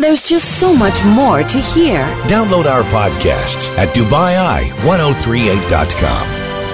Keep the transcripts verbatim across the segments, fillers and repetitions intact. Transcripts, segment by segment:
There's just so much more to hear. Download our podcasts at Dubai Eye ten thirty-eight dot com.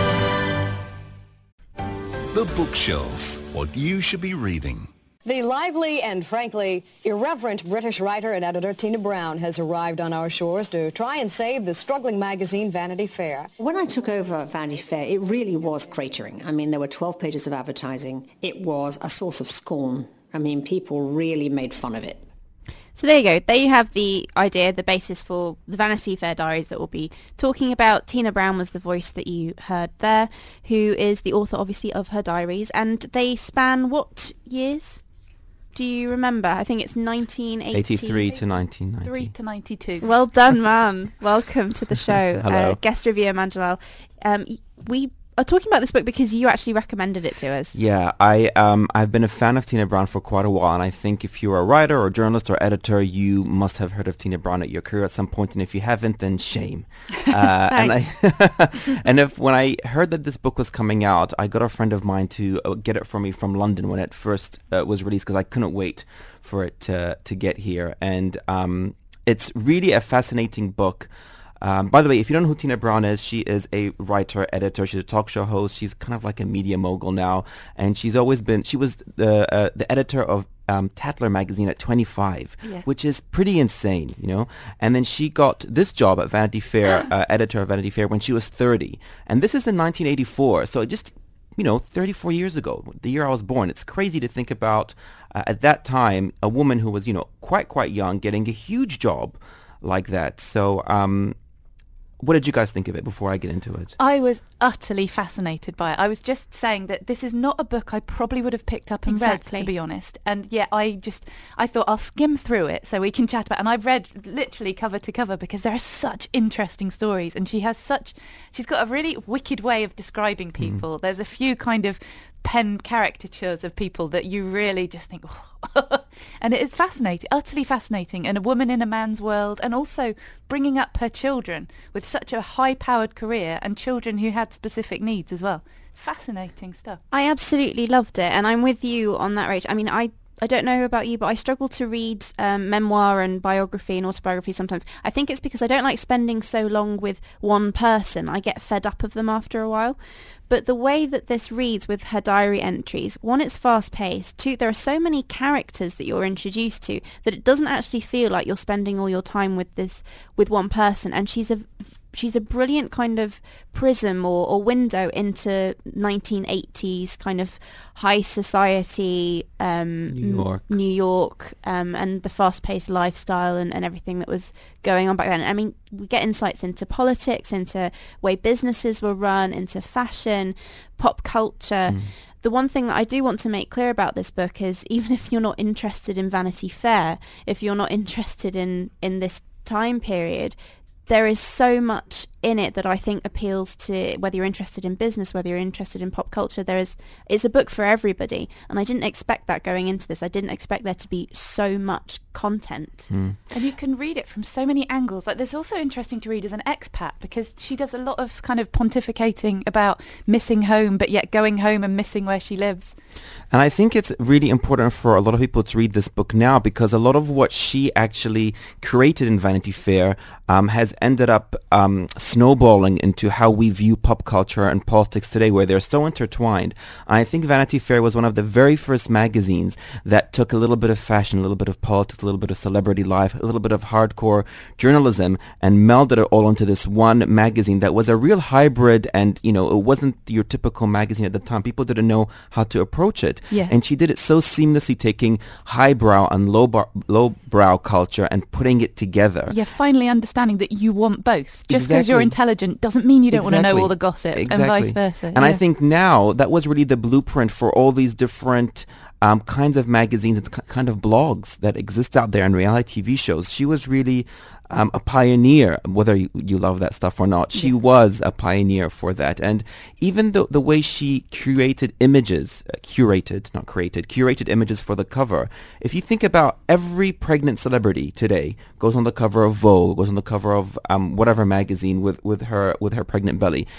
The Bookshelf. What you should be reading. The lively and frankly irreverent British writer and editor Tina Brown has arrived on our shores to try and save the struggling magazine Vanity Fair. When I took over Vanity Fair, it really was cratering. I mean, there were twelve pages of advertising. It was a source of scorn. I mean, people really made fun of it. So there you go. There you have the idea, the basis for the Vanity Fair diaries that we'll be talking about. Tina Brown was the voice that you heard there, who is the author, obviously, of her diaries. And they span what years? Do you remember? I think it's nineteen eighty-three to nineteen ninety. three to ninety-two. Well done, man. Welcome to the show. Hello. Uh, guest reviewer, Manjalal. Um, we are talking about this book because you actually recommended it to us. Yeah, I, um, I've been a fan of Tina Brown for quite a while, and I think if you're a writer or journalist or editor, you must have heard of Tina Brown at your career at some point, and if you haven't, then shame. Uh, and I and if when I heard that this book was coming out, I got a friend of mine to uh, get it for me from London when it first uh, was released, because I couldn't wait for it to, to get here. And um, it's really a fascinating book. Um, by the way, if you don't know who Tina Brown is, she is a writer, editor. She's a talk show host. She's kind of like a media mogul now, and she's always been. She was the uh, the editor of um, Tatler magazine at twenty-five, yeah. which is pretty insane, you know. And then she got this job at Vanity Fair, uh, editor of Vanity Fair, when she was thirty, and this is in nineteen eighty-four. So just you know, thirty-four years ago, the year I was born. It's crazy to think about uh, at that time a woman who was you know quite quite young getting a huge job like that. So. Um, What did you guys think of it before I get into it? I was utterly fascinated by it. I was just saying that this is not a book I probably would have picked up and exactly. read, to be honest. And yeah, I just, I thought I'll skim through it so we can chat about it. And I've read literally cover to cover because there are such interesting stories. And she has such, she's got a really wicked way of describing people. Mm. There's a few kind of pen caricatures of people that you really just think, oh. And it is fascinating, utterly fascinating, and a woman in a man's world, and also bringing up her children with such a high-powered career and children who had specific needs as well. Fascinating stuff. I absolutely loved it, and I'm with you on that, Rach. I mean, I I don't know about you, but I struggle to read um, memoir and biography and autobiography sometimes. I think it's because I don't like spending so long with one person. I get fed up of them after a while. But the way that this reads with her diary entries, one, it's fast-paced. Two, there are so many characters that you're introduced to that it doesn't actually feel like you're spending all your time with this with one person. And she's a she's a brilliant kind of prism or, or window into nineteen eighties kind of high society um, New York, New York, um, and the fast-paced lifestyle and, and everything that was going on back then. I mean, we get insights into politics, into way businesses were run, into fashion, pop culture. Mm. The one thing that I do want to make clear about this book is even if you're not interested in Vanity Fair, if you're not interested in, in this time period, there is so much in it that I think appeals to whether you're interested in business, whether you're interested in pop culture. There is, it's a book for everybody, and I didn't expect that going into this. I didn't expect there to be so much content. Mm. And you can read it from so many angles. Like, there's also interesting to read as an expat because she does a lot of kind of pontificating about missing home, but yet going home and missing where she lives. And I think it's really important for a lot of people to read this book now because a lot of what she actually created in Vanity Fair um, has ended up um, snowballing into how we view pop culture and politics today, where they're so intertwined. I think Vanity Fair was one of the very first magazines that took a little bit of fashion, a little bit of politics, a little bit of celebrity life, a little bit of hardcore journalism, and melded it all into this one magazine that was a real hybrid. And, you know, it wasn't your typical magazine at the time. People didn't know how to approach it. Yeah. And she did it so seamlessly, taking highbrow and low bar- lowbrow culture and putting it together. Yeah, finally understanding that you want both. Just because Exactly. you're intelligent doesn't mean you don't want to know Exactly. all the gossip, Exactly. and vice versa. And yeah. I think now that was really the blueprint for all these different um, kinds of magazines and k- kind of blogs that exist out there and reality T V shows. She was really um, a pioneer, whether you, you love that stuff or not. She Yeah. was a pioneer for that. And even the, the way she curated images, uh, curated, not created, curated images for the cover. If you think about every pregnant celebrity today goes on the cover of Vogue, goes on the cover of um, whatever magazine with, with her with her pregnant belly.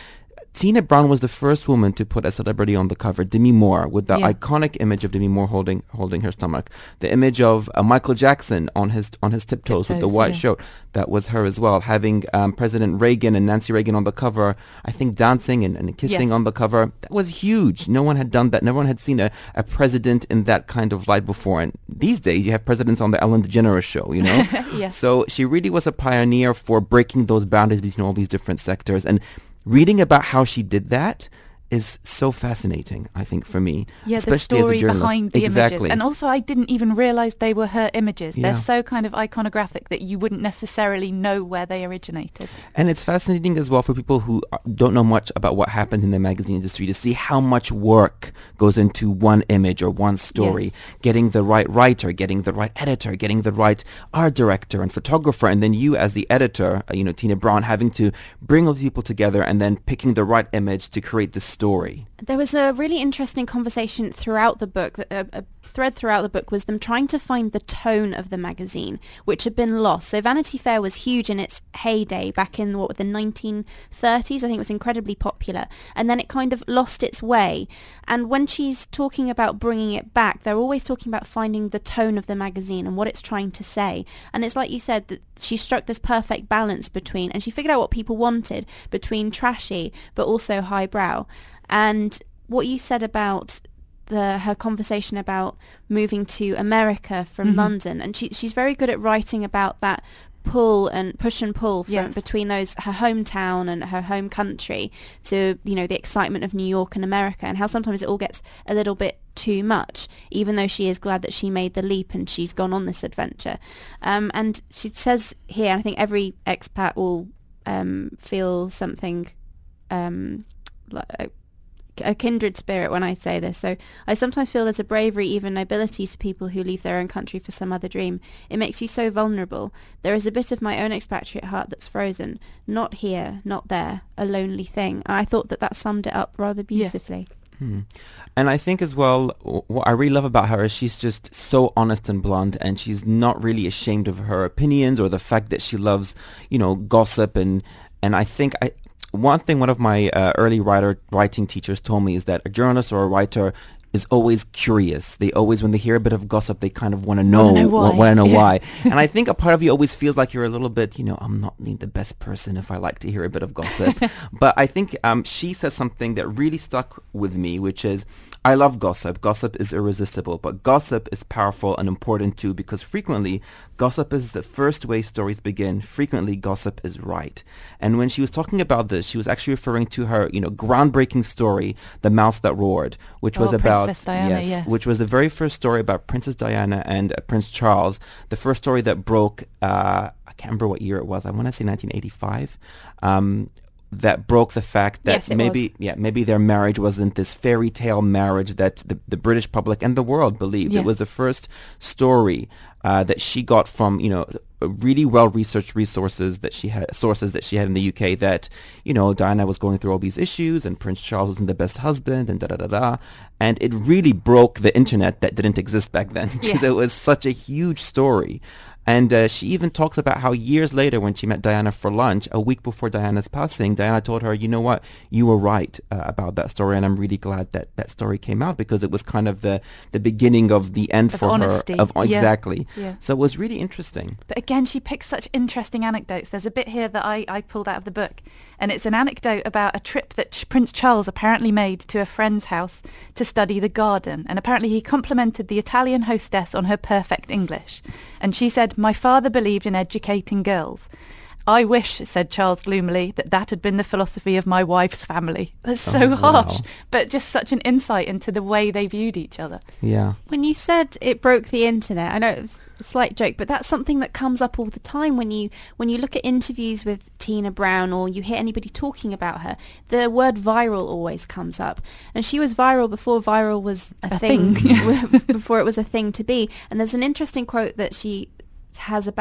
Tina Brown was the first woman to put a celebrity on the cover, Demi Moore, with the Yeah. iconic image of Demi Moore holding holding her stomach. The image of uh, Michael Jackson on his on his tiptoes, with the Tiptoes, white yeah. shirt. That was her as well. Having um, President Reagan and Nancy Reagan on the cover, I think dancing and, and kissing Yes. on the cover. That was huge. No one had done that. No one had seen a, a president in that kind of light before. And these days, you have presidents on the Ellen DeGeneres show, you know? Yeah. So she really was a pioneer for breaking those boundaries between all these different sectors. And reading about how she did that is so fascinating, I think, for me. Yeah, the especially as a story journalist. behind the exactly. images. And also, I didn't even realise they were her images. Yeah. They're so kind of iconographic that you wouldn't necessarily know where they originated. And it's fascinating as well for people who uh, don't know much about what happens in the magazine industry to see how much work goes into one image or one story. Yes. Getting the right writer, getting the right editor, getting the right art director and photographer, and then you as the editor, uh, you know, Tina Brown, having to bring all these people together and then picking the right image to create the story. There was a really interesting conversation throughout the book. A, a thread throughout the book was them trying to find the tone of the magazine, which had been lost. So Vanity Fair was huge in its heyday back in what the nineteen thirties. I think it was incredibly popular, and then it kind of lost its way. And when she's talking about bringing it back, they're always talking about finding the tone of the magazine and what it's trying to say. And it's like you said, that she struck this perfect balance between, and she figured out what people wanted, between trashy but also highbrow. And what you said about the her conversation about moving to America from Mm-hmm. London, and she she's very good at writing about that pull and push and pull from Yes. between those her hometown and her home country to, you know, the excitement of New York and America, and how sometimes it all gets a little bit too much, even though she is glad that she made the leap and she's gone on this adventure. Um, and she says here, and I think every expat will um, feel something um, like a kindred spirit when I say this. So I sometimes feel there's a bravery, even nobility, to people who leave their own country for some other dream. It makes you so vulnerable. There is a bit of my own expatriate heart that's frozen. Not here, not there, a lonely thing. I thought that that summed it up rather beautifully. Hmm. And I think as well, w- what I really love about her is she's just so honest and blunt, and she's not really ashamed of her opinions or the fact that she loves, you know, gossip. And, and I think I... One thing one of my uh, early writer writing teachers told me is that a journalist or a writer is always curious. They always, when they hear a bit of gossip, they kind of want to know, know why. want to know Yeah. why. And I think a part of you always feels like you're a little bit, you know, I'm not the best person if I like to hear a bit of gossip. But I think um, she says something that really stuck with me, which is, I love gossip. Gossip is irresistible, but gossip is powerful and important too, because frequently gossip is the first way stories begin. Frequently gossip is right. And when she was talking about this, she was actually referring to her, you know, groundbreaking story, The Mouse That Roared, which was Oh, about Princess Diana, yes, yes. which was the very first story about Princess Diana and uh, Prince Charles, the first story that broke, uh, I can't remember what year it was, I want to say nineteen eighty-five, um, that broke the fact that Yes, it maybe was. yeah maybe their marriage wasn't this fairy tale marriage that the, the British public and the world believed. Yeah. It was the first story uh, that she got from, you know, really well researched resources that she had sources that she had in the U K, that, you know, Diana was going through all these issues and Prince Charles wasn't the best husband and da da da da, and it really broke the internet that didn't exist back then, because Yeah. it was such a huge story. And uh, she even talks about how years later, when she met Diana for lunch, a week before Diana's passing, Diana told her, you know what, you were right uh, about that story, and I'm really glad that that story came out, because it was kind of the, the beginning of the end Of for honesty. her. Of Yeah. Exactly. Yeah. So it was really interesting. But again, she picks such interesting anecdotes. There's a bit here that I, I pulled out of the book, and it's an anecdote about a trip that Ch- Prince Charles apparently made to a friend's house to study the garden, and apparently he complimented the Italian hostess on her perfect English. And she said, "My father believed in educating girls. I wish," said Charles gloomily, "that that had been the philosophy of my wife's family." That's so Oh, harsh, wow. but just such an insight into the way they viewed each other. Yeah. When you said it broke the internet, I know it was a slight joke, but that's something that comes up all the time when you when you look at interviews with Tina Brown or you hear anybody talking about her. The word viral always comes up, and she was viral before viral was a, A thing, thing. before it was a thing to be. And there's an interesting quote that she has about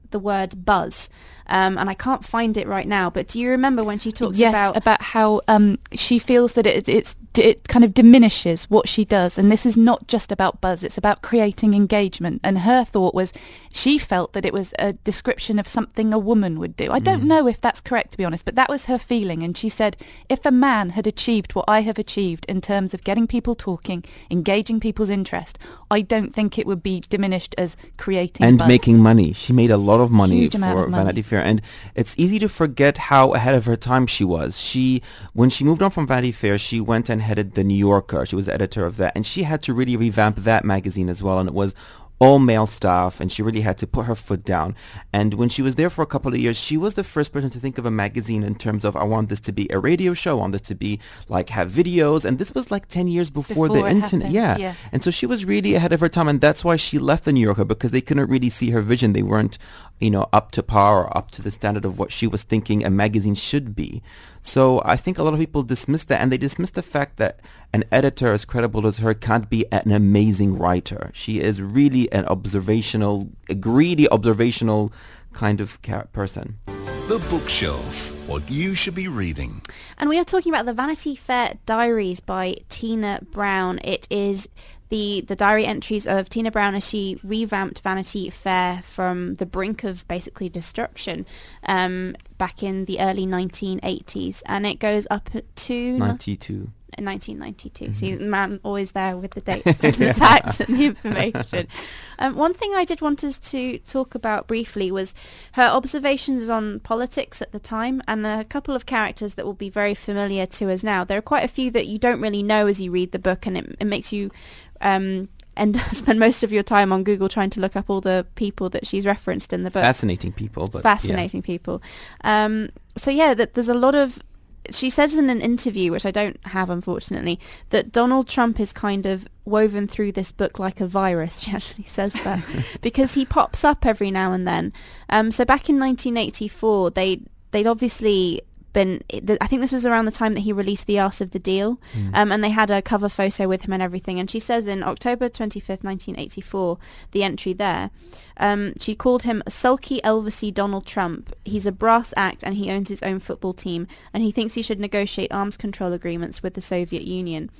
the word buzz, um, and I can't find it right now. But do you remember when she talks yes, about about how um, she feels that it, it's it kind of diminishes what she does, and this is not just about buzz, it's about creating engagement. And her thought was she felt that it was a description of something a woman would do. I don't Mm. know if that's correct, to be honest, but that was her feeling. And she said, if a man had achieved what I have achieved in terms of getting people talking, engaging people's interest, I don't think it would be diminished as creating and buzz. making money. She made a lot of money Huge amount for of money. Vanity Fair, and it's easy to forget how ahead of her time she was. She, when she moved on from Vanity Fair, she went and headed the New Yorker. She was editor of that, and she had to really revamp that magazine as well, and it was all male staff, and she really had to put her foot down. And when she was there for a couple of years, she was the first person to think of a magazine in terms of, I want this to be a radio show, I want this to be like have videos, and this was like ten years before, Before the it internet. happened, Yeah. yeah. And so she was really ahead of her time, and that's why she left the New Yorker, because they couldn't really see her vision. They weren't, you know, up to par or up to the standard of what she was thinking a magazine should be. So I think a lot of people dismiss that, and they dismiss the fact that an editor as credible as her can't be an amazing writer. She is really an observational, a greedy observational kind of ca- person. The Bookshelf, what you should be reading. And we are talking about the Vanity Fair Diaries by Tina Brown. It is the the diary entries of Tina Brown as she revamped Vanity Fair from the brink of basically destruction um, back in the early nineteen eighties. And it goes up to ninety-two. nineteen ninety-two. Mm-hmm. See, the man always there with the dates and the facts and the information. Um, one thing I did want us to talk about briefly was her observations on politics at the time, and a couple of characters that will be very familiar to us now. There are quite a few that you don't really know as you read the book, and it, it makes you um, and spend most of your time on Google trying to look up all the people that she's referenced in the book. Fascinating people. But Fascinating yeah. people. Um, so yeah, that there's a lot of... She says in an interview, which I don't have unfortunately, that Donald Trump is kind of woven through this book like a virus. She actually says that because he pops up every now and then. Um, so back in nineteen eighty-four, they they'd obviously been. I think this was around the time that he released The Art of the Deal, Mm. um, and they had a cover photo with him and everything. And she says in October twenty-fifth, nineteen eighty-four, the entry there. Um, she called him sulky, Elvisy Donald Trump. He's a brass act and he owns his own football team, and he thinks he should negotiate arms control agreements with the Soviet Union.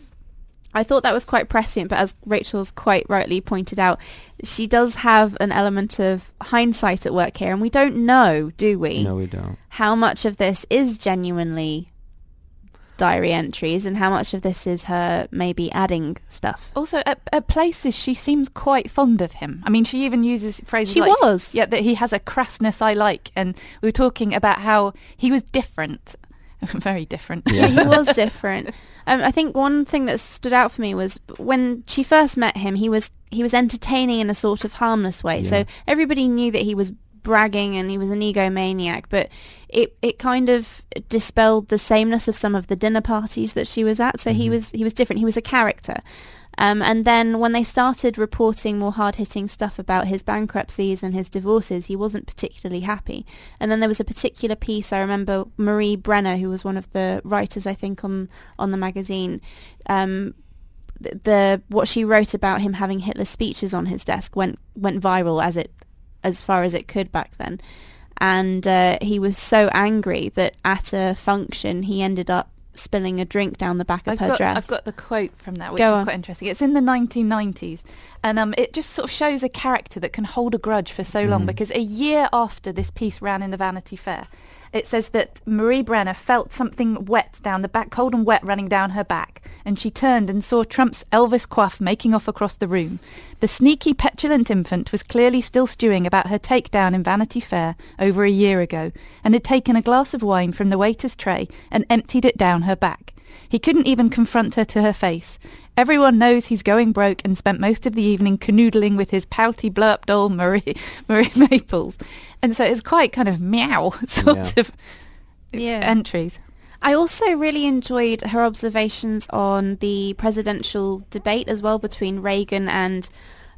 I thought that was quite prescient, but as Rachel's quite rightly pointed out, she does have an element of hindsight at work here, and we don't know, do we? No, we don't. How much of this is genuinely diary entries and how much of this is her maybe adding stuff. Also, at, at places, she seems quite fond of him. I mean, she even uses phrases She like... was. Yeah, that he has a crassness I like. And we were talking about how he was different. Very different. Yeah, he was different. Um, I think one thing that stood out for me was when she first met him, he was he was entertaining in a sort of harmless way. Yeah. So everybody knew that he was bragging and he was an egomaniac, but it, it kind of dispelled the sameness of some of the dinner parties that she was at. So Mm-hmm. he was he was different. He was a character. Um, and then when they started reporting more hard-hitting stuff about his bankruptcies and his divorces, he wasn't particularly happy. And then there was a particular piece, I remember Marie Brenner, who was one of the writers, I think, on, on the magazine, um, the, the what she wrote about him having Hitler's speeches on his desk went went viral as it as far as it could back then. And uh, he was so angry that at a function he ended up spilling a drink down the back of I've her got, dress. I've got the quote from that, which Go is on. quite interesting. It's in the nineteen nineties, and um, it just sort of shows a character that can hold a grudge for so long, Mm. because a year after this piece ran in the Vanity Fair, it says that Marie Brenner felt something wet down the back, cold and wet running down her back, and she turned and saw Trump's Elvis coif making off across the room. The sneaky, petulant infant was clearly still stewing about her takedown in Vanity Fair over a year ago, and had taken a glass of wine from the waiter's tray and emptied it down her back. He couldn't even confront her to her face. Everyone knows he's going broke and spent most of the evening canoodling with his pouty blow-up doll Marie, Marie Maples. And so it's quite kind of meow sort Yeah. of Yeah. entries. I also really enjoyed her observations on the presidential debate as well between Reagan and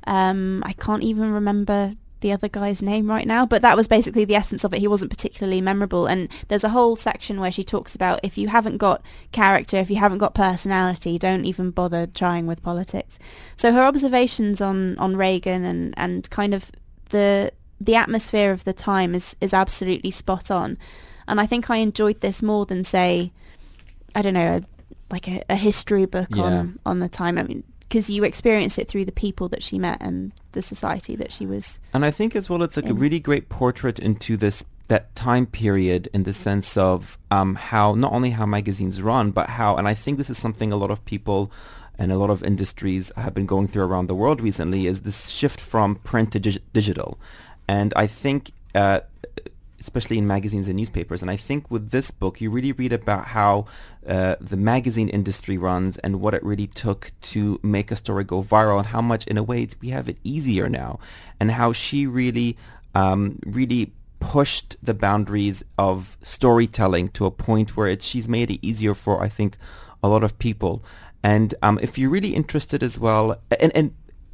um, I can't even remember the other guy's name right now, but that was basically the essence of it. He wasn't particularly memorable, and there's a whole section where she talks about if you haven't got character, if you haven't got personality, don't even bother trying with politics. So her observations on, on Reagan and, and kind of the the atmosphere of the time is, is absolutely spot on. And I think I enjoyed this more than, say, I don't know, a, like a, a history book Yeah. on, on the time. I mean, because you experience it through the people that she met and the society that she was. And I think as well, it's like in. a really great portrait into this that time period, in the sense of um, how not only how magazines run, but how, and I think this is something a lot of people and a lot of industries have been going through around the world recently, is this shift from print to dig- digital. And I think, uh, especially in magazines and newspapers, and I think with this book, you really read about how uh, the magazine industry runs and what it really took to make a story go viral, and how much, in a way, we have it easier now, and how she really, um, really pushed the boundaries of storytelling to a point where it, she's made it easier for, I think, a lot of people. And um, if you're really interested as well, and, and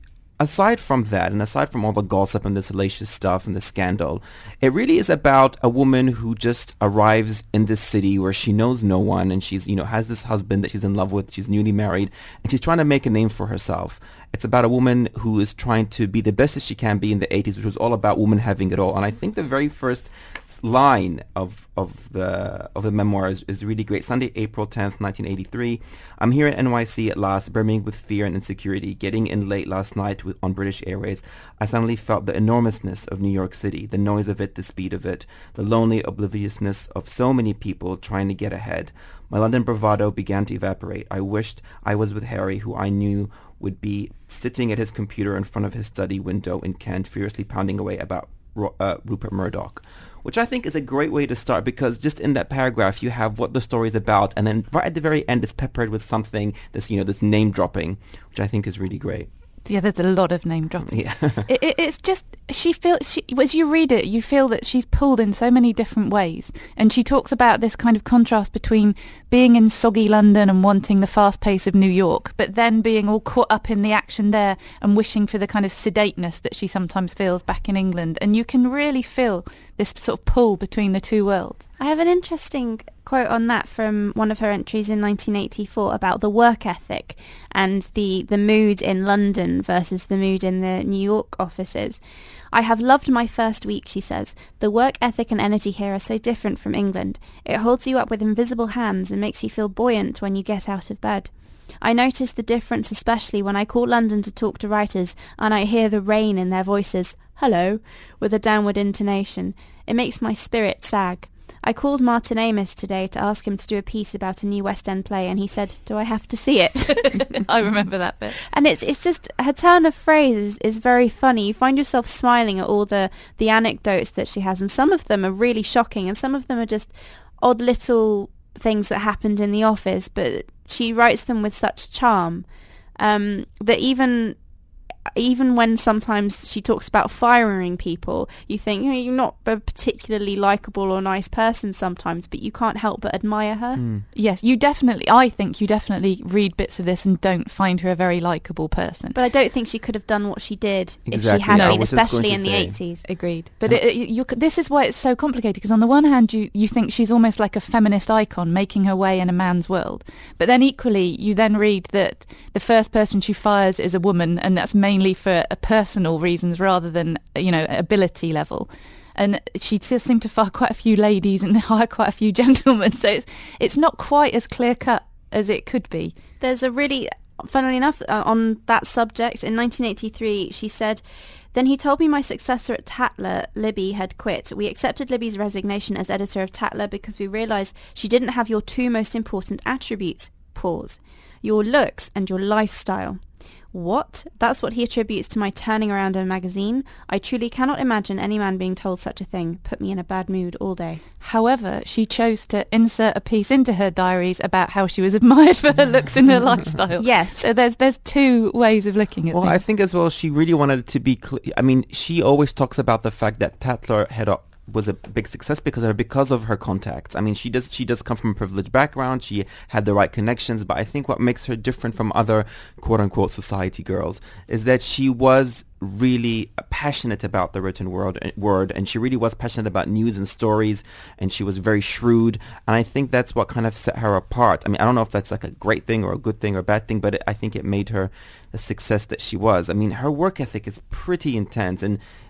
aside from that, and aside from all the gossip and the salacious stuff and the scandal, it really is about a woman who just arrives in this city where she knows no one, and she's, you know, has this husband that she's in love with, she's newly married, and she's trying to make a name for herself. It's about a woman who is trying to be the best as she can be in the eighties, which was all about women having it all. And I think the very first line of of the of the memoir is, is really great. Sunday, April tenth, nineteen eighty-three. I'm here in N Y C at last, brimming with fear and insecurity. Getting in late last night with, on British Airways, I suddenly felt the enormousness of New York City, the noise of it, the speed of it, the lonely obliviousness of so many people trying to get ahead. My London bravado began to evaporate. I wished I was with Harry, who I knew would be sitting at his computer in front of his study window in Kent, furiously pounding away about uh, Rupert Murdoch. Which I think is a great way to start, because just in that paragraph you have what the story is about, and then right at the very end it's peppered with something that's, you know, this name dropping, which I think is really great. Yeah, there's a lot of name dropping. Yeah. it, it, it's just, she feels, she, as you read it, you feel that she's pulled in so many different ways. And she talks about this kind of contrast between being in soggy London and wanting the fast pace of New York, but then being all caught up in the action there and wishing for the kind of sedateness that she sometimes feels back in England. And you can really feel this sort of pull between the two worlds. I have an interesting quote on that from one of her entries in nineteen eighty-four about the work ethic and the, the mood in London versus the mood in the New York offices. I have loved my first week, she says. The work ethic and energy here are so different from England. It holds you up with invisible hands and makes you feel buoyant when you get out of bed. I notice the difference especially when I call London to talk to writers and I hear the rain in their voices, hello, with a downward intonation. It makes my spirit sag. I called Martin Amis today to ask him to do a piece about a new West End play, and he said, do I have to see it? I remember that bit. And it's it's just, her turn of phrase is, is very funny. You find yourself smiling at all the, the anecdotes that she has, and some of them are really shocking, and some of them are just odd little things that happened in the office, but she writes them with such charm um, that even... even when sometimes she talks about firing people, you think, you know, you're not a particularly likable or nice person sometimes, but you can't help but admire her. Mm. Yes, you definitely, I think you definitely read bits of this and don't find her a very likable person. But I don't think she could have done what she did Exactly. if she had No, I been, was just especially going in to the say. eighties. Agreed. But it, it, you, this is why it's so complicated, because on the one hand, you, you think she's almost like a feminist icon making her way in a man's world. But then equally, you then read that the first person she fires is a woman, and that's mainly for a personal reasons rather than, you know, ability level. And she does seem to fire quite a few ladies and hire quite a few gentlemen. So it's, it's not quite as clear-cut as it could be. There's a really, funnily enough, uh, on that subject, in nineteen eighty-three, she said, then he told me my successor at Tatler, Libby, had quit. We accepted Libby's resignation as editor of Tatler because we realised she didn't have your two most important attributes. Pause. Your looks and your lifestyle. What? That's what he attributes to my turning around a magazine? I truly cannot imagine any man being told such a thing. Put me in a bad mood all day. However, she chose to insert a piece into her diaries about how she was admired for her looks and her lifestyle. Yes. So there's there's two ways of looking at Well, things. I think as well she really wanted it to be cl- I mean, she always talks about the fact that Tatler had a was a big success because of her, because of her contacts. I mean, she does she does come from a privileged background. She had the right connections, but I think what makes her different from other quote-unquote society girls is that she was really passionate about the written word, word, and she really was passionate about news and stories, and she was very shrewd, and I think that's what kind of set her apart. I mean, I don't know if that's like a great thing or a good thing or a bad thing, but it, I think it made her the success that she was. I mean, her work ethic is pretty intense, and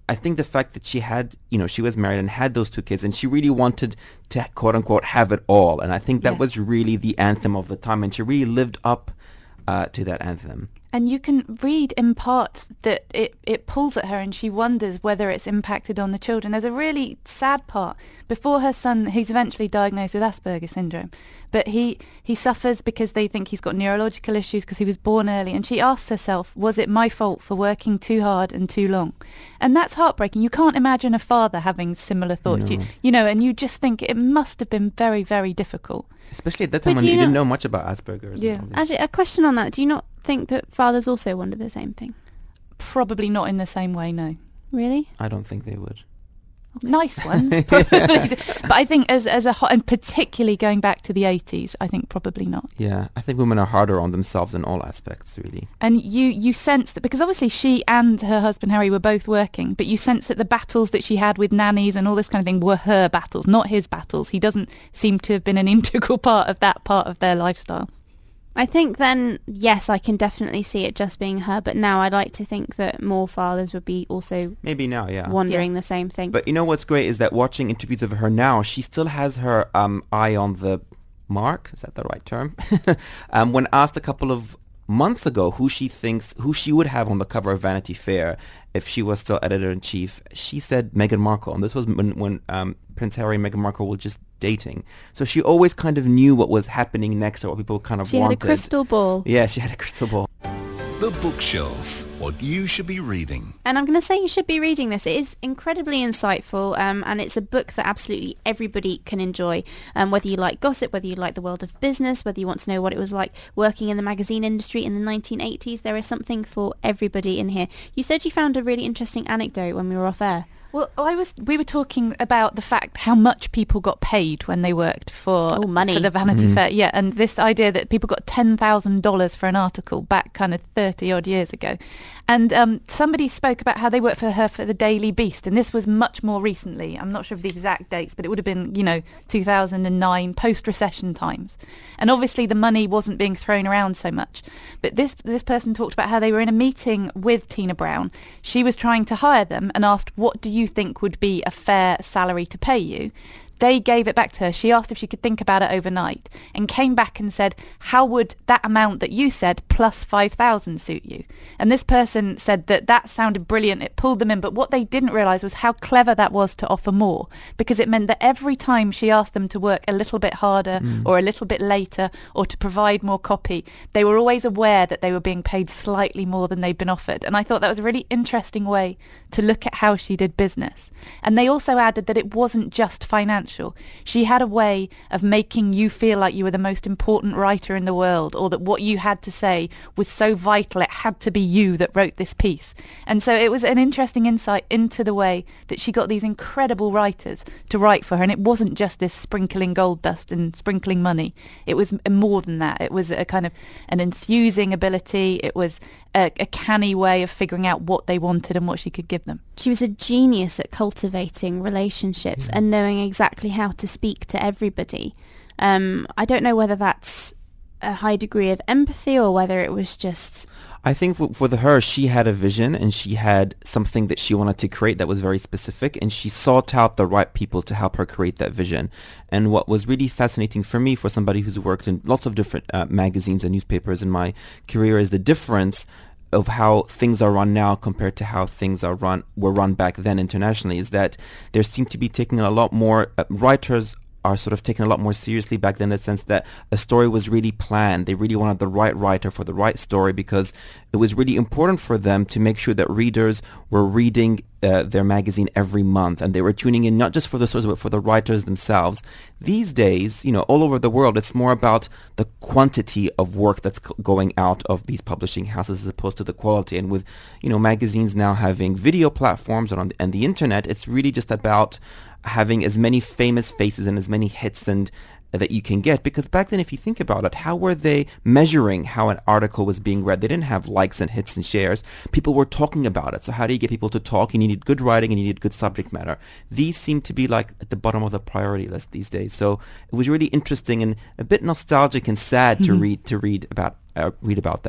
I think the fact that she had, you know, she was married and had those two kids, and she really wanted to, quote unquote, have it all. And I think that yeah. was really the anthem of the time, and she really lived up uh, to that anthem. And you can read in parts that it, it pulls at her and she wonders whether it's impacted on the children. There's a really sad part. Before her son, he's eventually diagnosed with Asperger's syndrome, but he, he suffers because they think he's got neurological issues because he was born early. And she asks herself, was it my fault for working too hard and too long? And that's heartbreaking. You can't imagine a father having similar thoughts. No. You, you know, and you just think it must have been very, very difficult. Especially at that time But when you you know- didn't know much about Asperger's. Yeah. and all this. Actually, a question on that. Do you not think that fathers also wonder the same thing? Probably not in the same way, no. Really? I don't think they would. Nice ones, probably. do. But I think as as a ho- and particularly going back to the eighties, I think probably not. Yeah, I think women are harder on themselves in all aspects, really. And you you sense that because obviously she and her husband Harry were both working, but you sense that the battles that she had with nannies and all this kind of thing were her battles, not his battles. He doesn't seem to have been an integral part of that part of their lifestyle. I think then, yes, I can definitely see it just being her, but now I'd like to think that more fathers would be also Maybe now, yeah. wondering the same thing. But you know what's great is that watching interviews of her now, she still has her um, eye on the mark. Is that the right term? um, when asked a couple of months ago who she thinks, who she would have on the cover of Vanity Fair if she was still editor-in-chief, she said Meghan Markle. And this was when, when um, Prince Harry and Meghan Markle were just dating. So she always kind of knew what was happening next or what people kind of she wanted. had a crystal ball. Yeah, she had a crystal ball. The Bookshelf. What you should be reading. And I'm going to say you should be reading this. It is incredibly insightful, um, and it's a book that absolutely everybody can enjoy. Um, whether you like gossip, whether you like the world of business, whether you want to know what it was like working in the magazine industry in the nineteen eighties, there is something for everybody in here. You said you found a really interesting anecdote when we were off air. Well, I was. We were talking about the fact how much people got paid when they worked for, Oh, money. for the Vanity Mhm. Fair. Yeah, and this idea that people got ten thousand dollars for an article back kind of thirty odd years ago. And um, somebody spoke about how they worked for her for the Daily Beast, and this was much more recently. I'm not sure of the exact dates, but it would have been, you know, two thousand nine, post-recession times. And obviously the money wasn't being thrown around so much. But this this person talked about how they were in a meeting with Tina Brown. She was trying to hire them and asked, what do you think would be a fair salary to pay you? They gave it back to her. She asked if she could think about it overnight and came back and said, how would that amount that you said plus five thousand suit you? And this person said that that sounded brilliant. It pulled them in. But what they didn't realise was how clever that was to offer more, because it meant that every time she asked them to work a little bit harder Mm. or a little bit later or to provide more copy, they were always aware that they were being paid slightly more than they'd been offered. And I thought that was a really interesting way to look at how she did business. And they also added that it wasn't just financial. She had a way of making you feel like you were the most important writer in the world, or that what you had to say was so vital it had to be you that wrote this piece. And so it was an interesting insight into the way that she got these incredible writers to write for her. And it wasn't just this sprinkling gold dust and sprinkling money. It was m- more than that. It was a kind of an enthusing ability. It was a, a canny way of figuring out what they wanted and what she could give them. She was a genius at cultivating relationships Yeah. and knowing exactly how to speak to everybody. Um, I don't know whether that's a high degree of empathy or whether it was just... I think for, for the, her, she had a vision and she had something that she wanted to create that was very specific, and she sought out the right people to help her create that vision. And what was really fascinating for me, for somebody who's worked in lots of different uh, magazines and newspapers in my career, is the difference of how things are run now compared to how things are run were run back then internationally, is that there seemed to be taking a lot more uh, writers are sort of taken a lot more seriously back then, in the sense that a story was really planned. They really wanted the right writer for the right story, because it was really important for them to make sure that readers were reading uh, their magazine every month, and they were tuning in not just for the stories but for the writers themselves. These days, you know, all over the world, it's more about the quantity of work that's c- going out of these publishing houses as opposed to the quality. And with, you know, magazines now having video platforms and on the, and the internet, it's really just about having as many famous faces and as many hits and uh, that you can get. Because back then, if you think about it, how were they measuring how an article was being read? They didn't have likes and hits and shares. People were talking about it. So how do you get people to talk? You needed good writing and you needed good subject matter. These seem to be like at the bottom of the priority list these days. So it was really interesting and a bit nostalgic and sad to read to read about uh, read about that.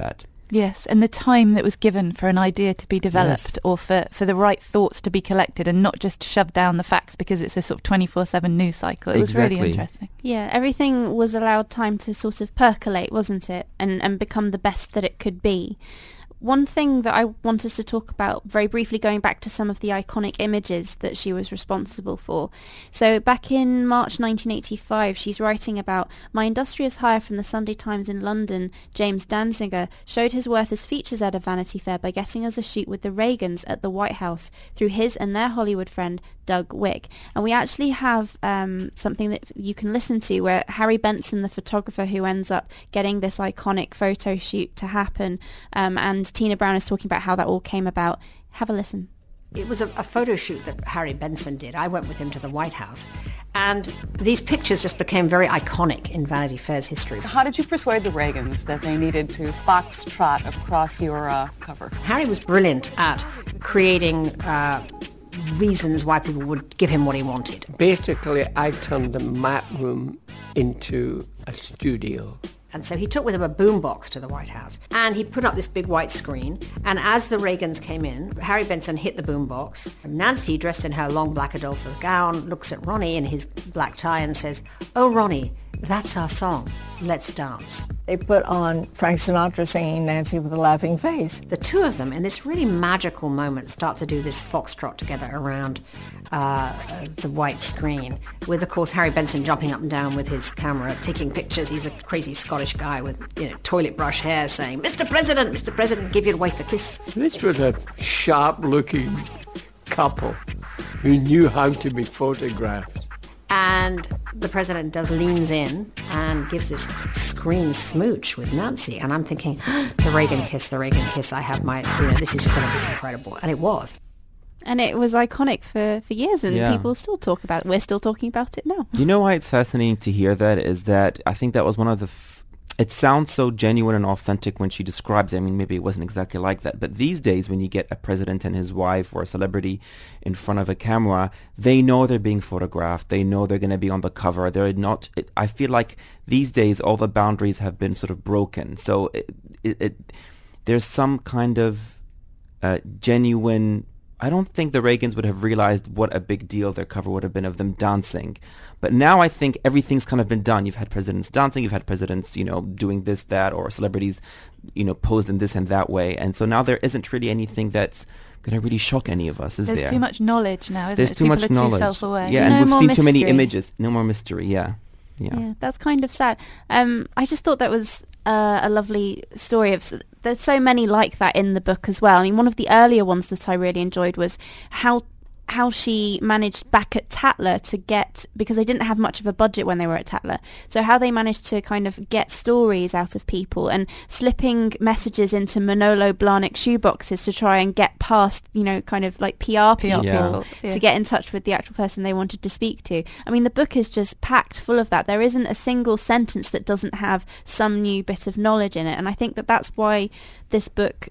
Yes, and the time that was given for an idea to be developed, Yes. or for, for the right thoughts to be collected, and not just shoved down the facts because it's a sort of twenty-four seven news cycle. It was Exactly. really interesting. Yeah, everything was allowed time to sort of percolate, wasn't it? And and become the best that it could be. One thing that I want us to talk about very briefly, going back to some of the iconic images that she was responsible for. So back in March nineteen eighty-five, she's writing about, my industrious hire from the Sunday Times in London, James Danziger, showed his worth as features at a Vanity Fair by getting us a shoot with the Reagans at the White House through his and their Hollywood friend, Doug Wick. And we actually have um, something that you can listen to where Harry Benson, the photographer who ends up getting this iconic photo shoot to happen, um, and Tina Brown is talking about how that all came about. Have a listen. It was a, a photo shoot that Harry Benson did. I went with him to the White House. And these pictures just became very iconic in Vanity Fair's history. How did you persuade the Reagans that they needed to foxtrot across your uh, cover? Harry was brilliant at creating uh, reasons why people would give him what he wanted. Basically, I turned the map room into a studio. And so he took with him a boombox to the White House, and he put up this big white screen. And as the Reagans came in, Harry Benson hit the boombox. Nancy, dressed in her long black Adolpho gown, looks at Ronnie in his black tie and says, "Oh, Ronnie, that's our song. Let's dance." They put on Frank Sinatra singing Nancy with a Laughing Face. The two of them, in this really magical moment, start to do this foxtrot together around uh, the white screen, with, of course, Harry Benson jumping up and down with his camera, taking pictures. He's a crazy Scottish guy with, you know, toilet brush hair saying, "Mister President, Mister President, give your wife a kiss." This was a sharp-looking couple who knew how to be photographed. And the president does leans in and gives this screen smooch with Nancy. And I'm thinking, the Reagan kiss, the Reagan kiss, I have my, you know, this is going to be incredible. And it was. And it was iconic for, for years, and Yeah. people still talk about it. We're still talking about it now. You know why it's fascinating to hear that is that I think that was one of the... F- it sounds so genuine and authentic when she describes it. I mean, maybe it wasn't exactly like that. But these days, when you get a president and his wife or a celebrity in front of a camera, they know they're being photographed. They know they're going to be on the cover. They're not... It, I feel like these days, all the boundaries have been sort of broken. So it, it, it, there's some kind of uh, genuine... I don't think the Reagans would have realized what a big deal their cover would have been of them dancing. But now I think everything's kind of been done. You've had presidents dancing, you've had presidents, you know, doing this, that, or celebrities, you know, posed in this and that way. And so now there isn't really anything that's going to really shock any of us, is There's there? too much knowledge now, isn't There's it? too People much are too knowledge. self-aware. Yeah, No and we've more seen too many mystery. images. No more mystery, yeah. Yeah. Yeah, that's kind of sad. Um, I just thought that was uh, a lovely story. Of there's so many like that in the book as well. I mean, one of the earlier ones that I really enjoyed was how how she managed back at Tatler to get, because they didn't have much of a budget when they were at Tatler, so how they managed to kind of get stories out of people and slipping messages into Manolo Blahnik shoeboxes to try and get past, you know, kind of like P R people Yeah. Yeah. to get in touch with the actual person they wanted to speak to. I mean, the book is just packed full of that. There isn't a single sentence that doesn't have some new bit of knowledge in it, and I think that that's why this book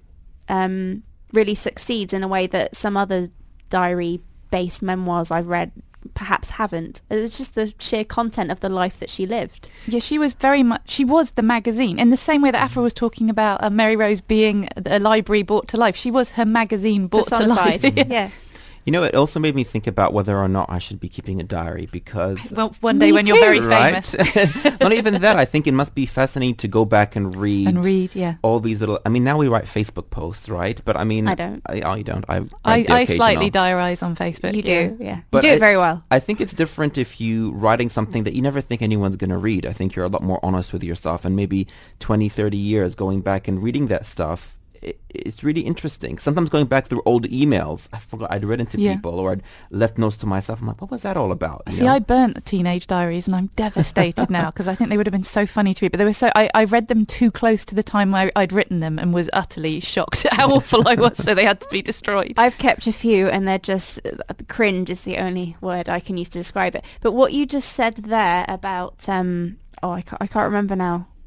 um, really succeeds in a way that some other diary-based memoirs I've read perhaps haven't. It's just the sheer content of the life that she lived. Yeah, she was very much, she was the magazine. In the same way that Afra was talking about uh, Mary Rose being a library brought to life, she was her magazine brought to life. Personified. Yeah. You know, it also made me think about whether or not I should be keeping a diary because... Well, one day Me when you're too. very right? famous. Not even that. I think it must be fascinating to go back and read... And read, yeah. all these little... I mean, now we write Facebook posts, right? But I mean... I don't. I, I don't. I, I, write the I occasional. slightly diarise on Facebook. You yeah. do, yeah. But you do I- it very well. I think it's different if you writing something that you never think anyone's going to read. I think you're a lot more honest with yourself, and maybe twenty, thirty years going back and reading that stuff, it, it's really interesting. Sometimes going back through old emails, I forgot I'd written to Yeah. people or I'd left notes to myself. I'm like, what was that all about? You See, know? I burnt teenage diaries and I'm devastated now because I think they would have been so funny to read. But they were so, I, I read them too close to the time I, I'd written them and was utterly shocked at how awful I was, so they had to be destroyed. I've kept a few, and they're just uh, cringe is the only word I can use to describe it. But what you just said there about um oh I can't, I can't remember now.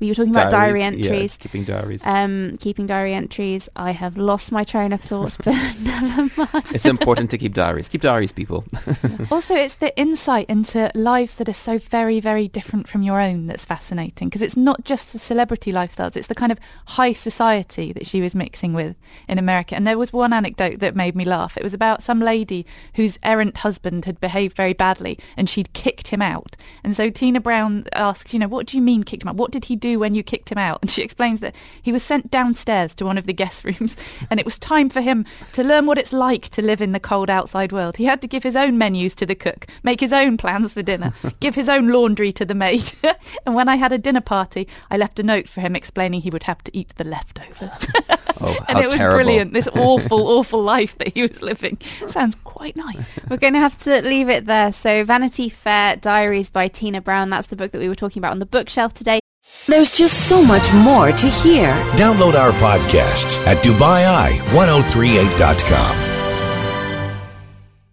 we were talking about diary Diaries, entries. Yeah, keeping diaries. Um, keeping diary entries. I have lost my train of thought, but never mind. It's important to keep diaries. Keep diaries, people. Also, it's the insight into lives that are so very, very different from your own that's fascinating, because it's not just the celebrity lifestyles, it's the kind of high society that she was mixing with in America. And there was one anecdote that made me laugh. It was about some lady whose errant husband had behaved very badly and she'd kicked him out. And so Tina Brown asks, you know, what do you mean kicked him out? What did he do when you kicked him out? And she explains that he was sent downstairs to one of the guest rooms and it was time for him to learn what it's like to live in the cold outside world. He had to give his own menus to the cook, make his own plans for dinner, give his own laundry to the maid. And when I had a dinner party, I left a note for him explaining he would have to eat the leftovers. Oh, and how it was terrible. brilliant, this awful, awful life that he was living. Sounds quite nice. We're going to have to leave it there. So Vanity Fair Diaries by Tina Brown, that's the book that we were talking about on the bookshelf today. There's just so much more to hear. Download our podcasts at Dubai Eye ten thirty-eight dot com.